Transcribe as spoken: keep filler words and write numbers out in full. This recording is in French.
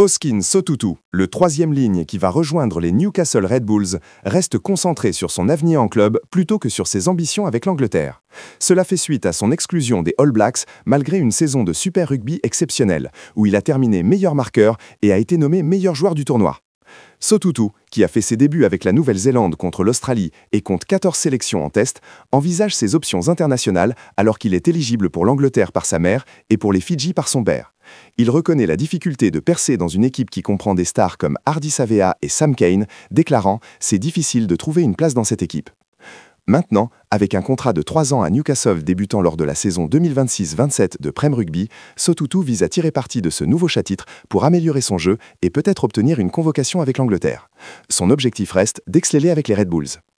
Oskin Sotutu, le troisième ligne qui va rejoindre les Newcastle Red Bulls, reste concentré sur son avenir en club plutôt que sur ses ambitions avec l'Angleterre. Cela fait suite à son exclusion des All Blacks malgré une saison de Super Rugby exceptionnelle, où il a terminé meilleur marqueur et a été nommé meilleur joueur du tournoi. Sotutu, qui a fait ses débuts avec la Nouvelle-Zélande contre l'Australie et compte quatorze sélections en test, envisage ses options internationales alors qu'il est éligible pour l'Angleterre par sa mère et pour les Fidji par son père. Il reconnaît la difficulté de percer dans une équipe qui comprend des stars comme Hardy Savea et Sam Cane, déclarant « C'est difficile de trouver une place dans cette équipe ». Maintenant, avec un contrat de trois ans à Newcastle débutant lors de la saison deux mille vingt-six vingt-sept de Prem Rugby, Sotutu vise à tirer parti de ce nouveau chapitre pour améliorer son jeu et peut-être obtenir une convocation avec l'Angleterre. Son objectif reste d'exceller avec les Red Bulls.